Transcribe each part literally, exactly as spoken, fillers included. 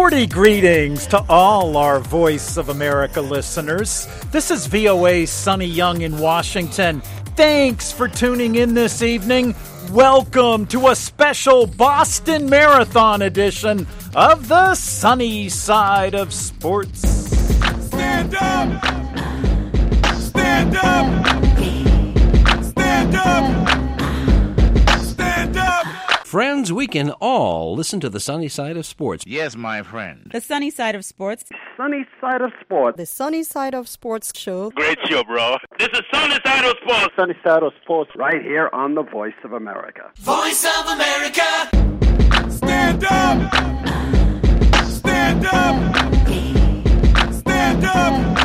Sporty greetings to all our Voice of America listeners. This is V O A's Sonny Young in Washington. Thanks for tuning in this evening. Welcome to a special Boston Marathon edition of the Sunny Side of Sports. Stand up! Stand up! Stand up! Stand up! Friends, we can all listen to the Sunny Side of Sports. Yes, my friend. The Sunny Side of Sports. Sunny Side of Sports. The Sunny Side of Sports show. Great show, bro. This is Sunny Side of Sports. Sunny Side of Sports right here on the Voice of America. Voice of America! Stand up! Stand up! Stand up!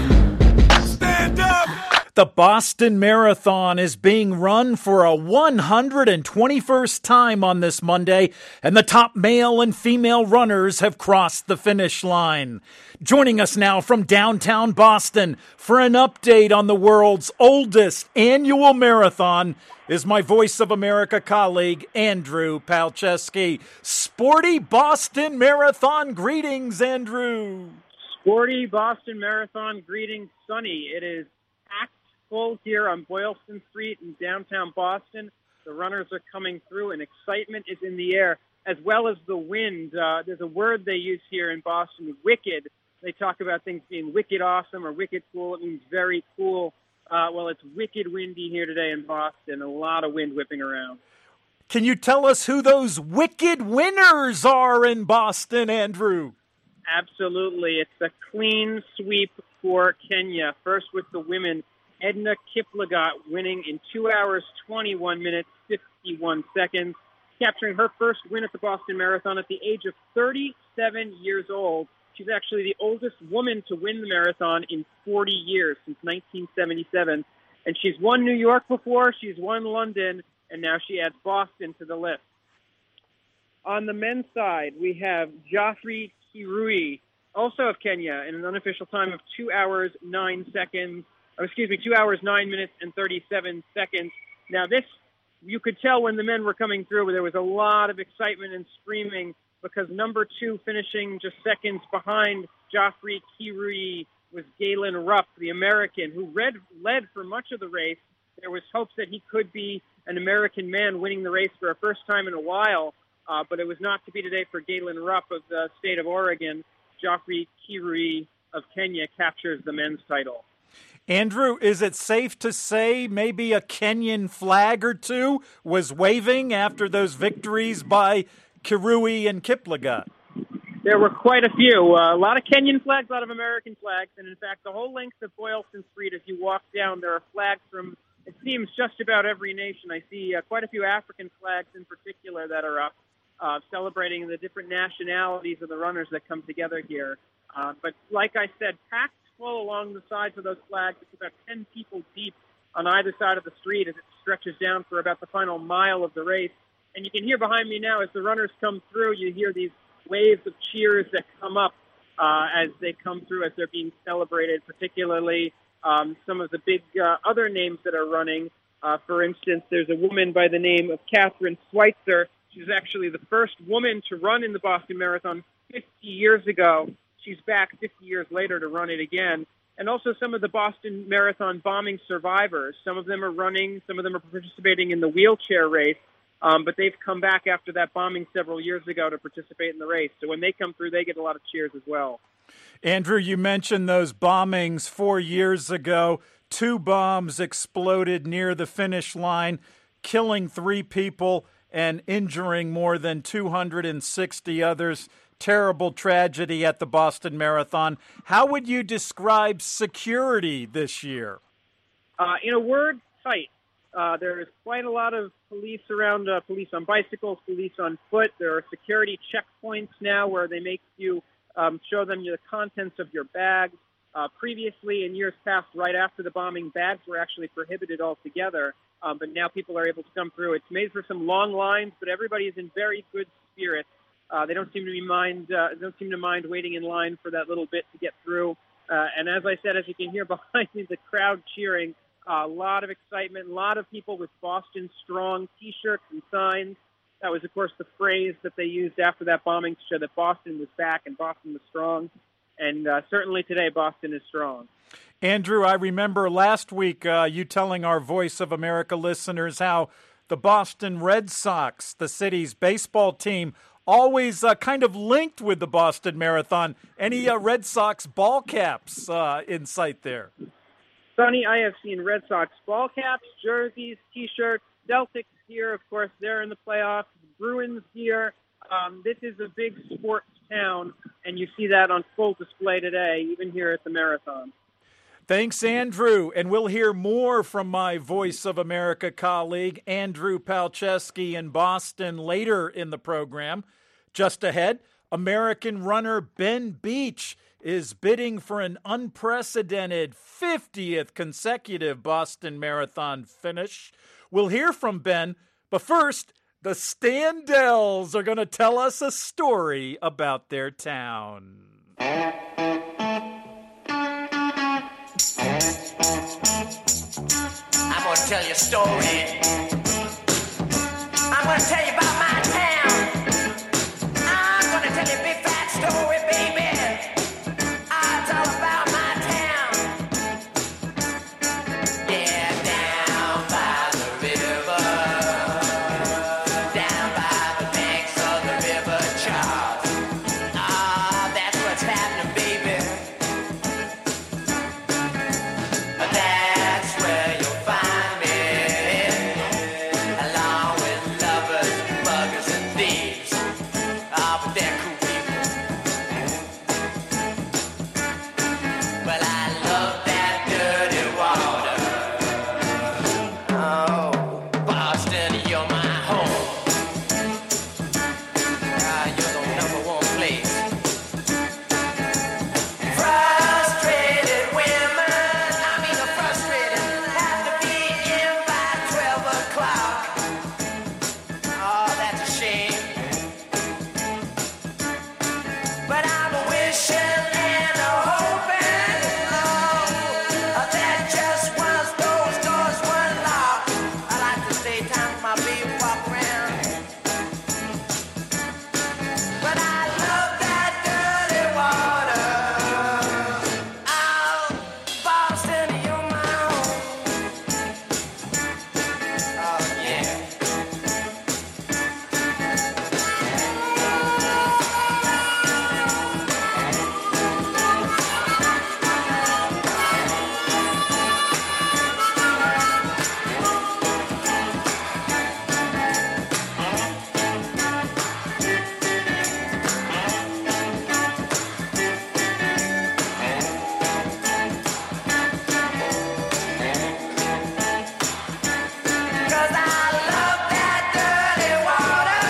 Stand up! The Boston Marathon is being run for a one hundred twenty-first time on this Monday, and the top male and female runners have crossed the finish line. Joining us now from downtown Boston for an update on the world's oldest annual marathon is my Voice of America colleague, Andrew Palczewski. Sporty Boston Marathon greetings, Andrew. Sporty Boston Marathon greetings, Sunny. It is packed full here on Boylston Street in downtown Boston. The runners are coming through, and excitement is in the air, as well as the wind. Uh, there's a word they use here in Boston, wicked. They talk about things being wicked awesome or wicked cool. It means very cool. Uh, well, it's wicked windy here today in Boston. A lot of wind whipping around. Can you tell us who those wicked winners are in Boston, Andrew? Absolutely. It's a clean sweep for Kenya. First with the women, Edna Kiplagat winning in two hours, twenty-one minutes, fifty-one seconds, capturing her first win at the Boston Marathon at the age of thirty-seven years old. She's actually the oldest woman to win the marathon in forty years, since nineteen seventy-seven. And she's won New York before, she's won London, and now she adds Boston to the list. On the men's side, we have Geoffrey Kirui, also of Kenya, in an unofficial time of two hours, nine seconds. Oh, excuse me, two hours, nine minutes, and thirty-seven seconds. Now this, you could tell when the men were coming through, there was a lot of excitement and screaming because number two finishing just seconds behind Geoffrey Kirui was Galen Rupp, the American, who led, led for much of the race. There was hopes that he could be an American man winning the race for a first time in a while, uh, but it was not to be today for Galen Rupp of the state of Oregon. Geoffrey Kirui of Kenya captures the men's title. Andrew, is it safe to say maybe a Kenyan flag or two was waving after those victories by Kirui and Kiplagat? There were quite a few. Uh, a lot of Kenyan flags, a lot of American flags, and in fact, the whole length of Boylston Street, as you walk down, there are flags from, it seems, just about every nation. I see uh, quite a few African flags in particular that are up, uh, celebrating the different nationalities of the runners that come together here. Uh, but like I said, packed full along the sides of those flags. It's about ten people deep on either side of the street as it stretches down for about the final mile of the race. And you can hear behind me now as the runners come through, you hear these waves of cheers that come up uh, as they come through, as they're being celebrated, particularly um, some of the big uh, other names that are running. Uh, for instance, there's a woman by the name of Catherine Schweitzer. She's actually the first woman to run in the Boston Marathon fifty years ago. She's back fifty years later to run it again. And also some of the Boston Marathon bombing survivors. Some of them are running, some of them are participating in the wheelchair race. Um, but they've come back after that bombing several years ago to participate in the race. So when they come through, they get a lot of cheers as well. Andrew, you mentioned those bombings four years ago. Two bombs exploded near the finish line, killing three people and injuring more than two hundred sixty others. Terrible tragedy at the Boston Marathon. How would you describe security this year? Uh, in a word, tight. Uh, there is quite a lot of police around, uh, police on bicycles, police on foot. There are security checkpoints now where they make you um, show them the contents of your bags. Uh, previously, in years past, right after the bombing, bags were actually prohibited altogether. Um, but now people are able to come through. It's made for some long lines, but everybody is in very good spirits. Uh, they don't seem to be mind. Uh, don't seem to mind waiting in line for that little bit to get through. Uh, and as I said, as you can hear behind me, the crowd cheering. Uh, a lot of excitement. A lot of people with Boston Strong T-shirts and signs. That was, of course, the phrase that they used after that bombing to show that Boston was back and Boston was strong. And uh, certainly today, Boston is strong. Andrew, I remember last week uh, you telling our Voice of America listeners how the Boston Red Sox, the city's baseball team, always uh, kind of linked with the Boston Marathon. Any uh, Red Sox ball caps uh, in sight there? Sonny, I have seen Red Sox ball caps, jerseys, T-shirts, Celtics gear. Of course, they're in the playoffs. Bruins gear. Um, this is a big sports town, and you see that on full display today, even here at the Marathon. Thanks, Andrew. And we'll hear more from my Voice of America colleague, Andrew Palczewski, in Boston later in the program. Just ahead, American runner Ben Beach is bidding for an unprecedented fiftieth consecutive Boston Marathon finish. We'll hear from Ben, but first, the Standells are going to tell us a story about their town. I'm going to tell you a story. I'm going to tell you about my town. I'm going to tell you a big fat story, baby. I'll tell about my town. Yeah, down by the river. Down by the banks of the river Charles. Ah, that's what's happening, baby. That's where you'll find me, along with lovers, buggers, and thieves. Ah, but they're cool people. Well, I love that dirty water. Oh, Boston, you're my home. Ah, you're the number one place. Frustrated women, I mean the frustrated, have to be in by twelve o'clock. Oh, that's a shame. But I'm a wishing and a hoping, oh, that just once those doors were locked. I like to stay time with my baby, walk around. But I love that dirty water. Oh, Boston, you're my home. Oh, yeah. Cause I love that dirty water.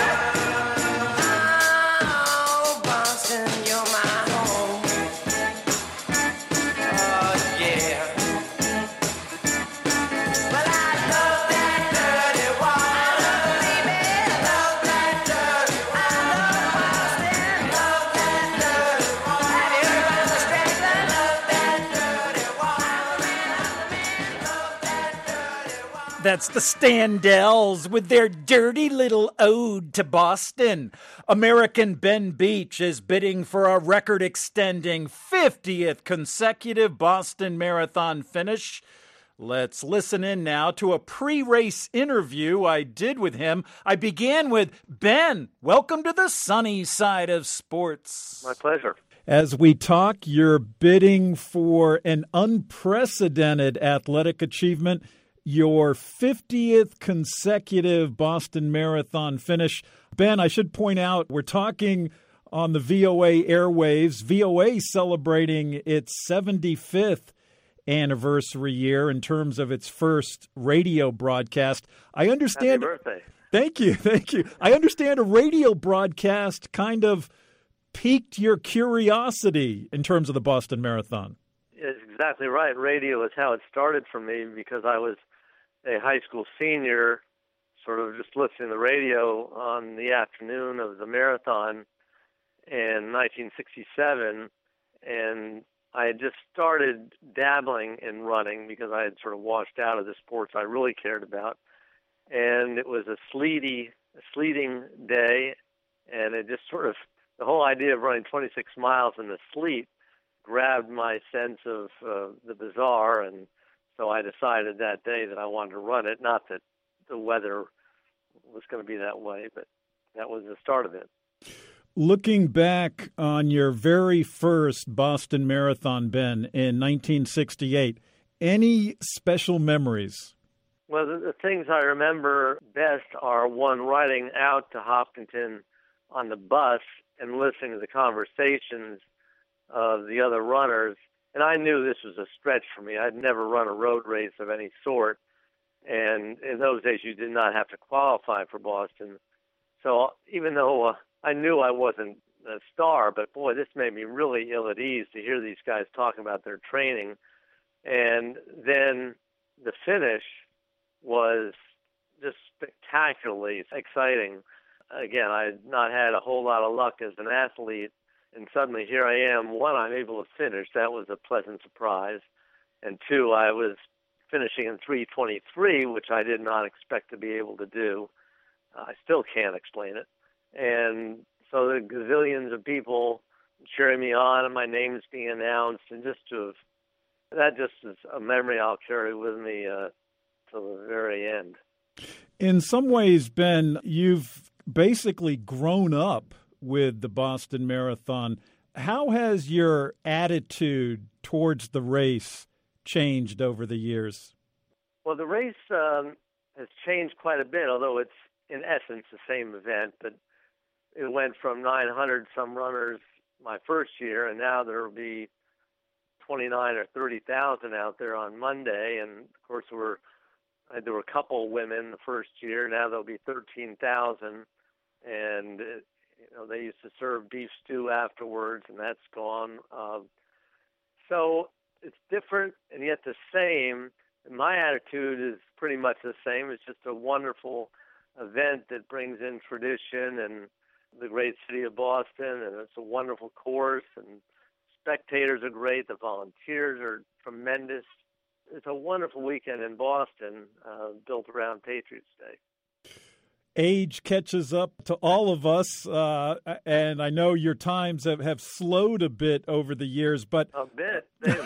Oh, Boston, you're my home. Oh, yeah. Well, I love that dirty water, baby. I love that dirty water. I love Boston, love that dirty water. Have you heard about the strength? I love that dirty water. I'm a man, I'm a man, love that dirty water. That's the Standells with their dirty little ode to Boston. American Ben Beach is bidding for a record-extending fiftieth consecutive Boston Marathon finish. Let's listen in now to a pre-race interview I did with him. I began with Ben. Welcome to the sunny side of sports. My pleasure. As we talk, you're bidding for an unprecedented athletic achievement, your fiftieth consecutive Boston Marathon finish. Ben, I should point out, we're talking on the V O A airwaves. V O A celebrating its seventy-fifth anniversary year in terms of its first radio broadcast. I understand. Happy birthday. Thank you, thank you. I understand a radio broadcast kind of piqued your curiosity in terms of the Boston Marathon. It's exactly right. Radio is how it started for me because I was a high school senior, sort of just listening to the radio on the afternoon of the marathon in nineteen sixty-seven, and I had just started dabbling in running because I had sort of washed out of the sports I really cared about. And it was a sleety a sleeting day, and it just sort of, the whole idea of running twenty-six miles in the sleet grabbed my sense of uh, the bizarre, and so I decided that day that I wanted to run it. Not that the weather was going to be that way, but that was the start of it. Looking back on your very first Boston Marathon, Ben, in nineteen sixty-eight, any special memories? Well, the, the things I remember best are, one, riding out to Hopkinton on the bus and listening to the conversations of the other runners. And I knew this was a stretch for me. I'd never run a road race of any sort. And in those days, you did not have to qualify for Boston. So even though uh, I knew I wasn't a star, but boy, this made me really ill at ease to hear these guys talking about their training. And then the finish was just spectacularly exciting. Again, I had not had a whole lot of luck as an athlete, and suddenly here I am. One, I'm able to finish. That was a pleasant surprise. And two, I was finishing in three twenty-three, which I did not expect to be able to do. Uh, I still can't explain it. And so the gazillions of people cheering me on and my name's being announced, and just to have, that just is a memory I'll carry with me uh, till the very end. In some ways, Ben, you've basically grown up with the Boston Marathon. How has your attitude towards the race changed over the years? Well, the race um, has changed quite a bit, although it's in essence the same event, but it went from nine hundred some runners my first year, and now there will be twenty-nine or thirty thousand out there on Monday. And of course, we're, there were a couple women the first year. Now there'll be thirteen thousand, and it, you know, they used to serve beef stew afterwards, and that's gone. Um, so it's different and yet the same. And my attitude is pretty much the same. It's just a wonderful event that brings in tradition and the great city of Boston, and it's a wonderful course, and spectators are great. The volunteers are tremendous. It's a wonderful weekend in Boston, uh, built around Patriots Day. Age catches up to all of us, uh, and I know your times have, have slowed a bit over the years, but a bit.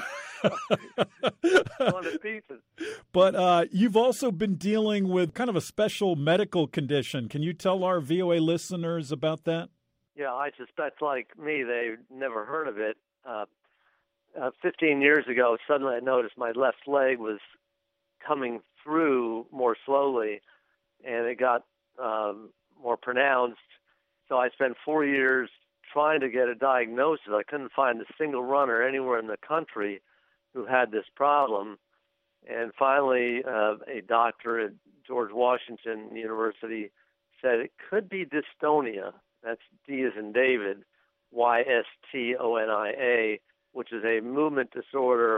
On the pieces. But uh, you've also been dealing with kind of a special medical condition. Can you tell our V O A listeners about that? Yeah, I suspect, like me, they've never heard of it. Uh, uh, fifteen years ago, suddenly I noticed my left leg was coming through more slowly, and it got um, more pronounced. So I spent four years trying to get a diagnosis. I couldn't find a single runner anywhere in the country who had this problem. And finally, uh, a doctor at George Washington University said it could be dystonia. That's D as in David, Y S T O N I A, which is a movement disorder,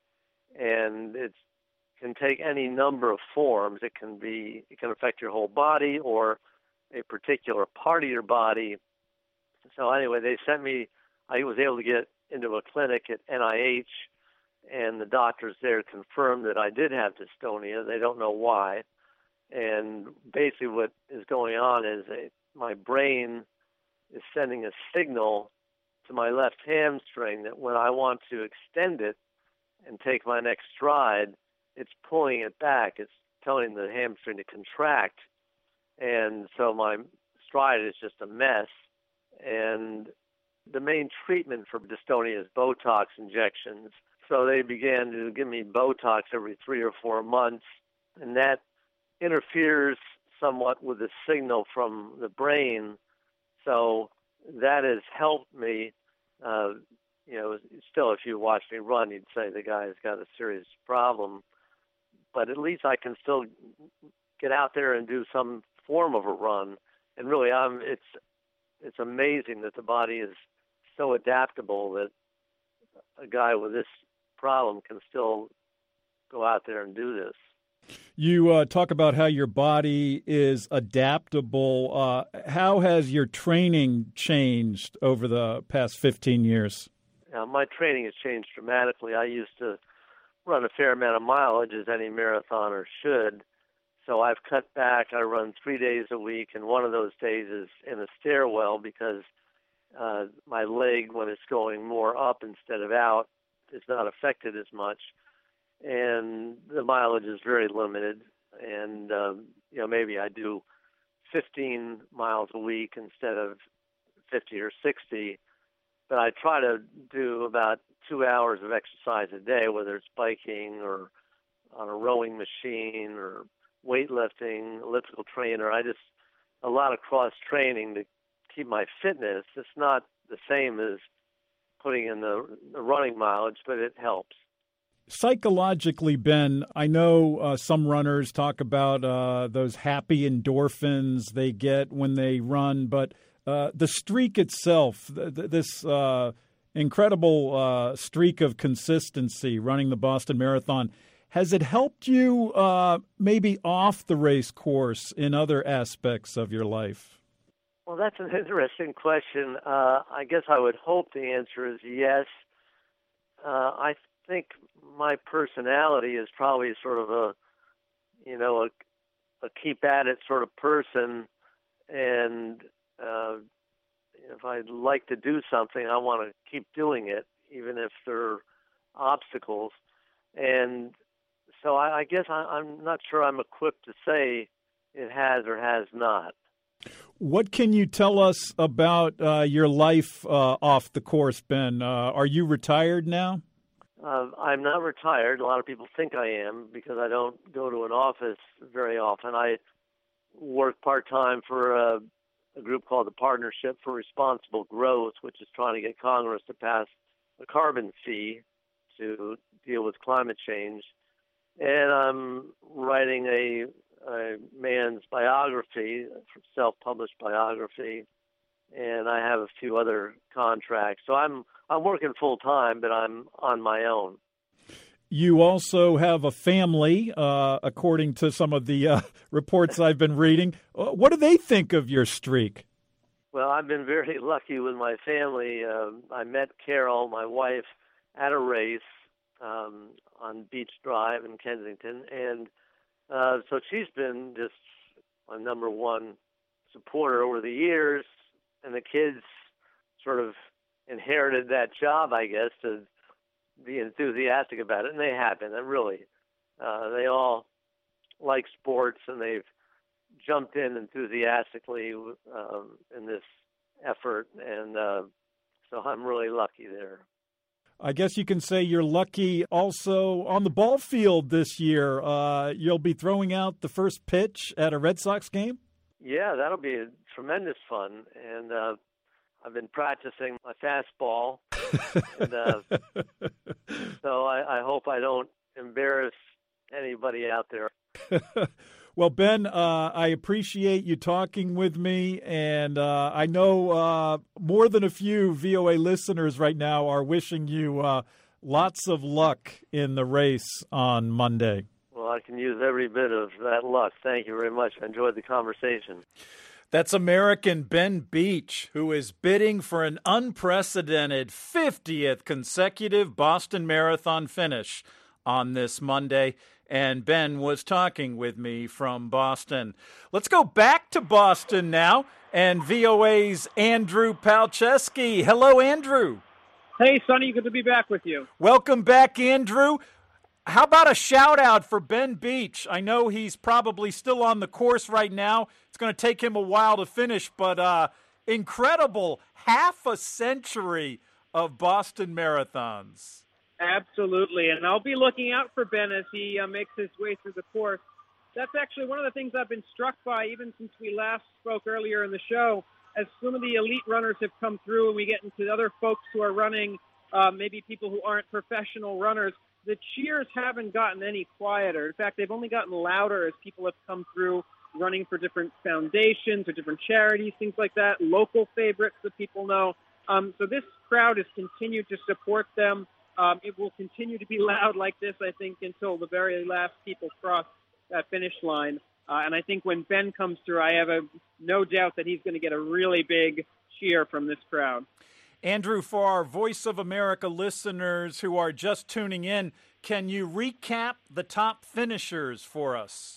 and it can take any number of forms. It can be, it can affect your whole body or a particular part of your body. So anyway, they sent me, I was able to get into a clinic at N I H, and the doctors there confirmed that I did have dystonia. They don't know why. And basically what is going on is a, my brain is sending a signal to my left hamstring that when I want to extend it and take my next stride, it's pulling it back. It's telling the hamstring to contract. And so my stride is just a mess. And the main treatment for dystonia is Botox injections. So they began to give me Botox every three or four months, and that interferes somewhat with the signal from the brain. So that has helped me. Uh, you know, still, if you watch me run, you'd say the guy's got a serious problem. But at least I can still get out there and do some form of a run. And really, I'm, it's it's amazing that the body is so adaptable that a guy with this problem can still go out there and do this. You uh, talk about how your body is adaptable. Uh, how has your training changed over the past fifteen years? Uh, my training has changed dramatically. I used to run a fair amount of mileage, as any marathoner should. So I've cut back. I run three days a week, and one of those days is in a stairwell because uh, my leg, when it's going more up instead of out, is not affected as much. And the mileage is very limited. And, um, you know, maybe I do fifteen miles a week instead of fifty or sixty. But I try to do about two hours of exercise a day, whether it's biking or on a rowing machine or weightlifting, elliptical trainer. I just, a lot of cross training to keep my fitness. It's not the same as putting in the, the running mileage, but it helps. Psychologically, Ben, I know uh, some runners talk about uh, those happy endorphins they get when they run, but uh, the streak itself, th- th- this uh, incredible uh, streak of consistency running the Boston Marathon, has it helped you uh, maybe off the race course in other aspects of your life? Well, that's an interesting question. Uh, I guess I would hope the answer is yes. Uh, I think my personality is probably sort of a, you know, a, a keep at it sort of person. And uh, if I like to do something, I want to keep doing it, even if there are obstacles. And so I, I guess I, I'm not sure I'm equipped to say it has or has not. What can you tell us about uh, your life uh, off the course, Ben? Uh, are you retired now? Uh, I'm not retired. A lot of people think I am because I don't go to an office very often. I work part-time for a, a group called the Partnership for Responsible Growth, which is trying to get Congress to pass a carbon fee to deal with climate change. And I'm writing a, a man's biography, self-published biography, and I have a few other contracts. So I'm I'm working full-time, but I'm on my own. You also have a family, uh, according to some of the uh, reports I've been reading. Uh, what do they think of your streak? Well, I've been very lucky with my family. Uh, I met Carol, my wife, at a race um, on Beach Drive in Kensington, and uh, so she's been just my number one supporter over the years, and the kids sort of inherited that job, I guess, to be enthusiastic about it, and they have been. And really, uh, they all like sports, and they've jumped in enthusiastically um, in this effort, and uh, so I'm really lucky there. I guess you can say you're lucky also on the ball field this year. Uh, you'll be throwing out the first pitch at a Red Sox game? Yeah, that'll be tremendous fun, and uh, I've been practicing my fastball, and uh, so I, I hope I don't embarrass anybody out there. Well, Ben, uh, I appreciate you talking with me, and uh, I know uh, more than a few V O A listeners right now are wishing you uh, lots of luck in the race on Monday. Well, I can use every bit of that luck. Thank you very much. I enjoyed the conversation. That's American Ben Beach, who is bidding for an unprecedented fiftieth consecutive Boston Marathon finish on this Monday. And Ben was talking with me from Boston. Let's go back to Boston now, and V O A's Andrew Palczewski. Hello, Andrew. Hey, Sonny, good to be back with you. Welcome back, Andrew. How about a shout-out for Ben Beach? I know he's probably still on the course right now. It's going to take him a while to finish, but uh, incredible half a century of Boston marathons. Absolutely, and I'll be looking out for Ben as he uh, makes his way through the course. That's actually one of the things I've been struck by even since we last spoke earlier in the show. As some of the elite runners have come through and we get into other folks who are running, uh, maybe people who aren't professional runners, the cheers haven't gotten any quieter. In fact, they've only gotten louder as people have come through running for different foundations or different charities, things like that, local favorites that people know. Um, so this crowd has continued to support them. Um, it will continue to be loud like this, I think, until the very last people cross that finish line. Uh, and I think when Ben comes through, I have a, no doubt that he's going to get a really big cheer from this crowd. Andrew, for our Voice of America listeners who are just tuning in, can you recap the top finishers for us?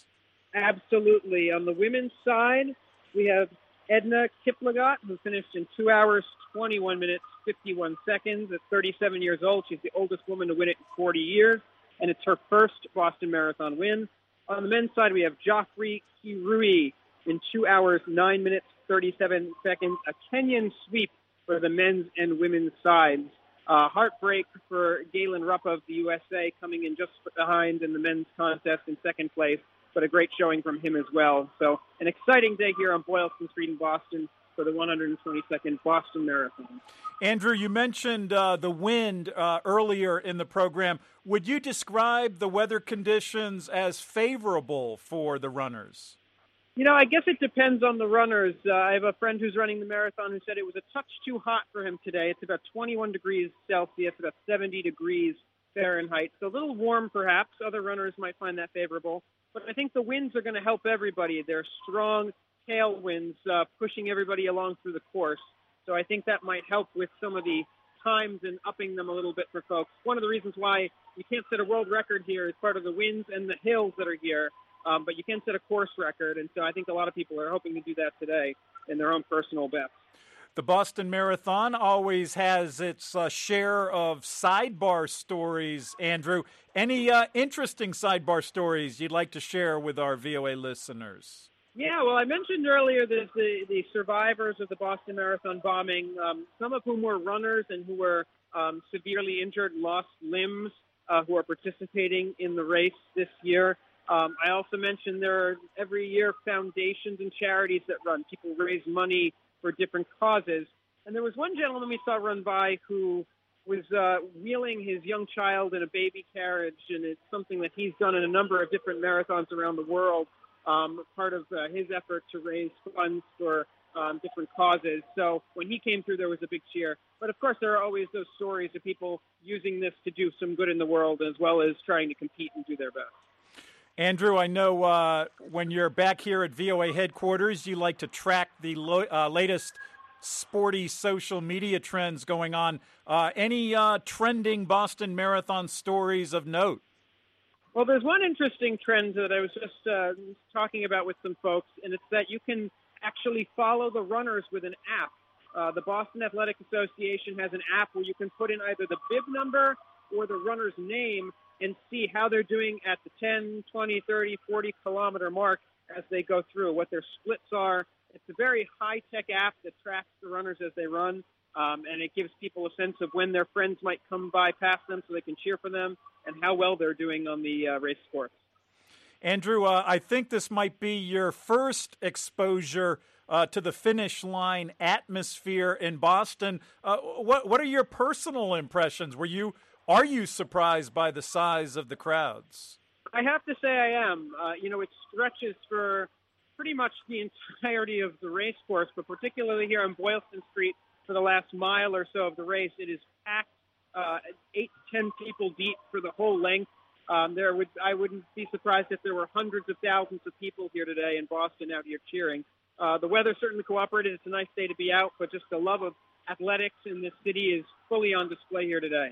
Absolutely. On the women's side, we have Edna Kiplagat, who finished in two hours, twenty-one minutes, fifty-one seconds. At thirty-seven years old, she's the oldest woman to win it in forty years, and it's her first Boston Marathon win. On the men's side, we have Geoffrey Kirui in two hours, nine minutes, thirty-seven seconds, a Kenyan sweep for the men's and women's sides. Uh, heartbreak for Galen Rupp of the U S A, coming in just behind in the men's contest in second place, but a great showing from him as well. So an exciting day here on Boylston Street in Boston for the one hundred twenty-second Boston Marathon. Andrew, you mentioned uh, the wind uh, earlier in the program. Would you describe the weather conditions as favorable for the runners? You know, I guess it depends on the runners. Uh, I have a friend who's running the marathon who said it was a touch too hot for him today. It's about twenty-one degrees Celsius, about seventy degrees Fahrenheit. So a little warm, perhaps. Other runners might find that favorable. But I think the winds are going to help everybody. They're strong tailwinds uh, pushing everybody along through the course. So I think that might help with some of the times and upping them a little bit for folks. One of the reasons why you can't set a world record here is part of the winds and the hills that are here. Um, but you can set a course record, and so I think a lot of people are hoping to do that today in their own personal best. The Boston Marathon always has its uh, share of sidebar stories, Andrew. Any uh, interesting sidebar stories you'd like to share with our V O A listeners? Yeah, well, I mentioned earlier that the, the survivors of the Boston Marathon bombing, um, some of whom were runners and who were um, severely injured, lost limbs, uh, who are participating in the race this year. Um, I also mentioned there are every year foundations and charities that run. People raise money for different causes. And there was one gentleman we saw run by who was uh, wheeling his young child in a baby carriage, and it's something that he's done in a number of different marathons around the world, um, part of uh, his effort to raise funds for um, different causes. So when he came through, there was a big cheer. But, of course, there are always those stories of people using this to do some good in the world as well as trying to compete and do their best. Andrew, I know uh, when you're back here at V O A headquarters, you like to track the lo- uh, latest sporty social media trends going on. Uh, any uh, trending Boston Marathon stories of note? Well, there's one interesting trend that I was just uh, talking about with some folks, and it's that you can actually follow the runners with an app. Uh, the Boston Athletic Association has an app where you can put in either the bib number or the runner's name and see how they're doing at the ten, twenty, thirty, forty kilometer mark as they go through, what their splits are. It's a very high-tech app that tracks the runners as they run, um, and it gives people a sense of when their friends might come by past them so they can cheer for them and how well they're doing on the uh, race course. Andrew, uh, I think this might be your first exposure uh, to the finish line atmosphere in Boston. Uh, what, what are your personal impressions? Were you Are you surprised by the size of the crowds? I have to say I am. Uh, you know, it stretches for pretty much the entirety of the race course, but particularly here on Boylston Street for the last mile or so of the race, it is packed, uh, eight to ten people deep for the whole length. Um, there would I wouldn't be surprised if there were hundreds of thousands of people here today in Boston out here cheering. Uh, the weather certainly cooperated. It's a nice day to be out, but just the love of athletics in this city is fully on display here today.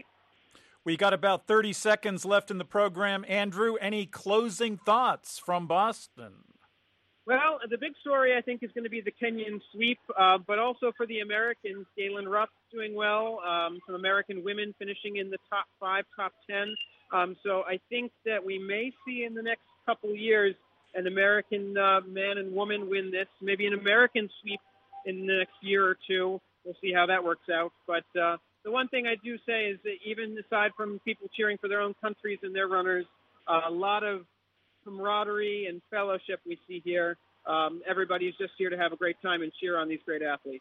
We got about thirty seconds left in the program. Andrew, any closing thoughts from Boston? Well, the big story, I think, is going to be the Kenyan sweep, uh, but also for the Americans, Galen Rupp doing well, um, some American women finishing in the top five, top ten. Um, so I think that we may see in the next couple of years an American uh, man and woman win this, maybe an American sweep in the next year or two. We'll see how that works out. But uh, the one thing I do say is that even aside from people cheering for their own countries and their runners, uh, a lot of camaraderie and fellowship we see here. Um, everybody's just here to have a great time and cheer on these great athletes.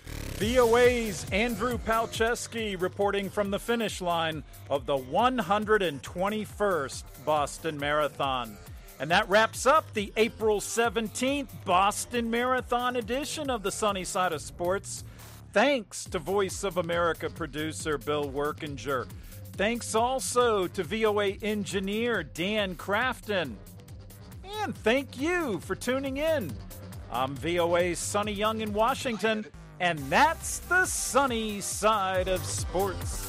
V O A's Andrew Palczewski reporting from the finish line of the one hundred twenty-first Boston Marathon. And that wraps up the April seventeenth Boston Marathon edition of the Sunny Side of Sports. Thanks to Voice of America producer Bill Workinger. Thanks also to V O A engineer Dan Crafton. And thank you for tuning in. I'm V O A's Sonny Young in Washington, and that's the Sunny Side of Sports.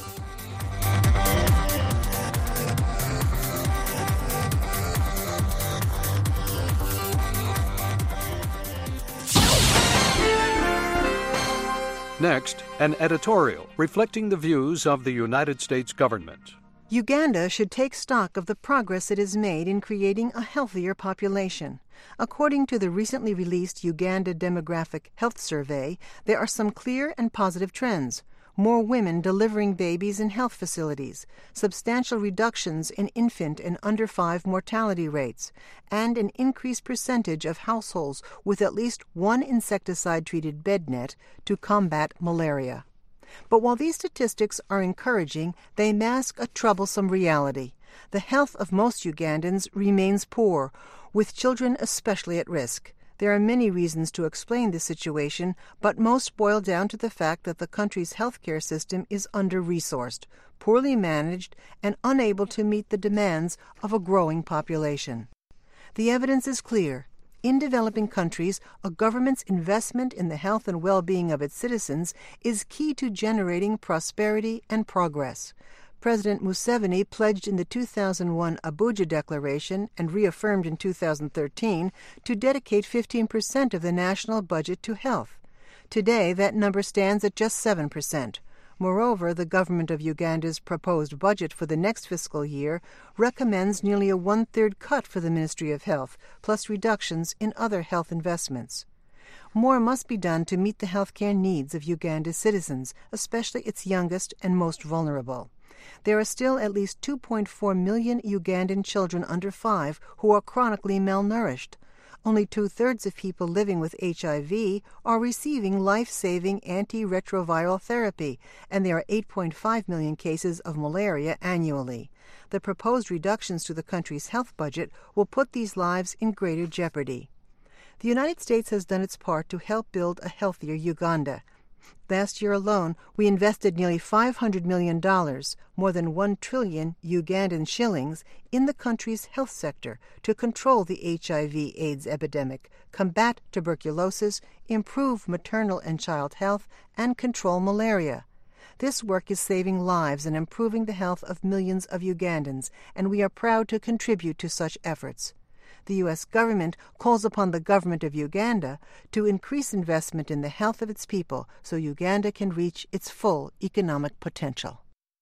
Next, an editorial reflecting the views of the United States government. Uganda should take stock of the progress it has made in creating a healthier population. According to the recently released Uganda Demographic Health Survey, there are some clear and positive trends. More women delivering babies in health facilities, substantial reductions in infant and under five mortality rates, and an increased percentage of households with at least one insecticide-treated bed net to combat malaria. But while these statistics are encouraging, they mask a troublesome reality. The health of most Ugandans remains poor, with children especially at risk. There are many reasons to explain this situation, but most boil down to the fact that the country's healthcare system is under-resourced, poorly managed, and unable to meet the demands of a growing population. The evidence is clear. In developing countries, a government's investment in the health and well-being of its citizens is key to generating prosperity and progress. President Museveni pledged in the two thousand one Abuja Declaration and reaffirmed in two thousand thirteen to dedicate fifteen percent of the national budget to health. Today, that number stands at just seven percent. Moreover, the government of Uganda's proposed budget for the next fiscal year recommends nearly a one-third cut for the Ministry of Health, plus reductions in other health investments. More must be done to meet the healthcare needs of Uganda's citizens, especially its youngest and most vulnerable. There are still at least two point four million Ugandan children under five who are chronically malnourished. Only two-thirds of people living with H I V are receiving life-saving antiretroviral therapy, and there are eight point five million cases of malaria annually. The proposed reductions to the country's health budget will put these lives in greater jeopardy. The United States has done its part to help build a healthier Uganda. Last year alone, we invested nearly five hundred million dollars, more than one trillion Ugandan shillings, in the country's health sector to control the H I V AIDS epidemic, combat tuberculosis, improve maternal and child health, and control malaria. This work is saving lives and improving the health of millions of Ugandans, and we are proud to contribute to such efforts. The U S government calls upon the government of Uganda to increase investment in the health of its people so Uganda can reach its full economic potential.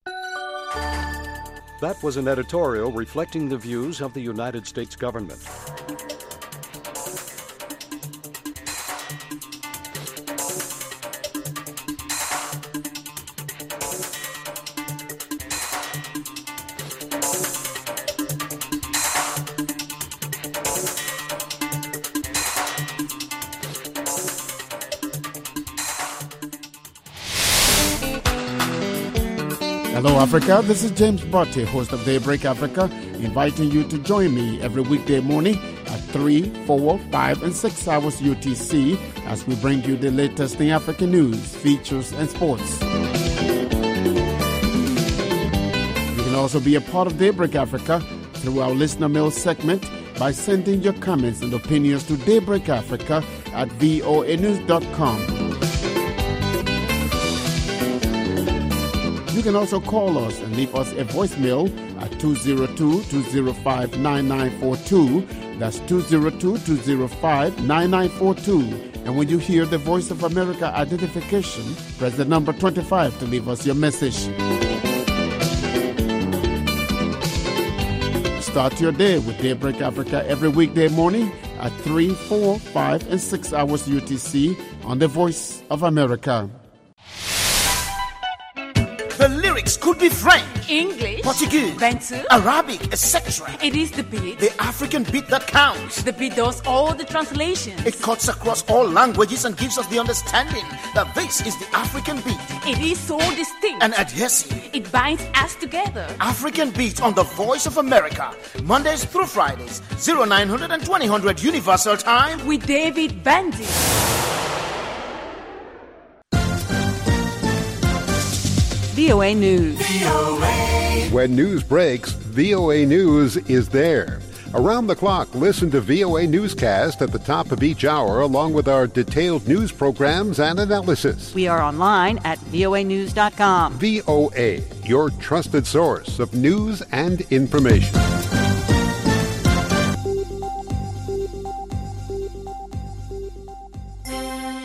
That was an editorial reflecting the views of the United States government. Hello, Africa. This is James Butty, host of Daybreak Africa, inviting you to join me every weekday morning at three, four, five, and six hours U T C as we bring you the latest in African news, features, and sports. You can also be a part of Daybreak Africa through our listener mail segment by sending your comments and opinions to Daybreak Africa at voa news dot com. You can also call us and leave us a voicemail at two oh two, two oh five, nine nine four two. That's two oh two, two oh five, nine nine four two. And when you hear the Voice of America identification, press the number twenty-five to leave us your message. Start your day with Daybreak Africa every weekday morning at three, four, five, and six hours U T C on the Voice of America. The lyrics could be French, English, Portuguese, Bantu, Arabic, et cetera. It is the beat. The African beat that counts. The beat does all the translations. It cuts across all languages and gives us the understanding that this is the African beat. It is so distinct and adhesive. It binds us together. African beat on the Voice of America, Mondays through Fridays, oh nine hundred and twenty hundred Universal Time with David Bandy. V O A News. V O A. When news breaks, V O A News is there. Around the clock, listen to V O A Newscast at the top of each hour, along with our detailed news programs and analysis. We are online at V O A news dot com. V O A, your trusted source of news and information.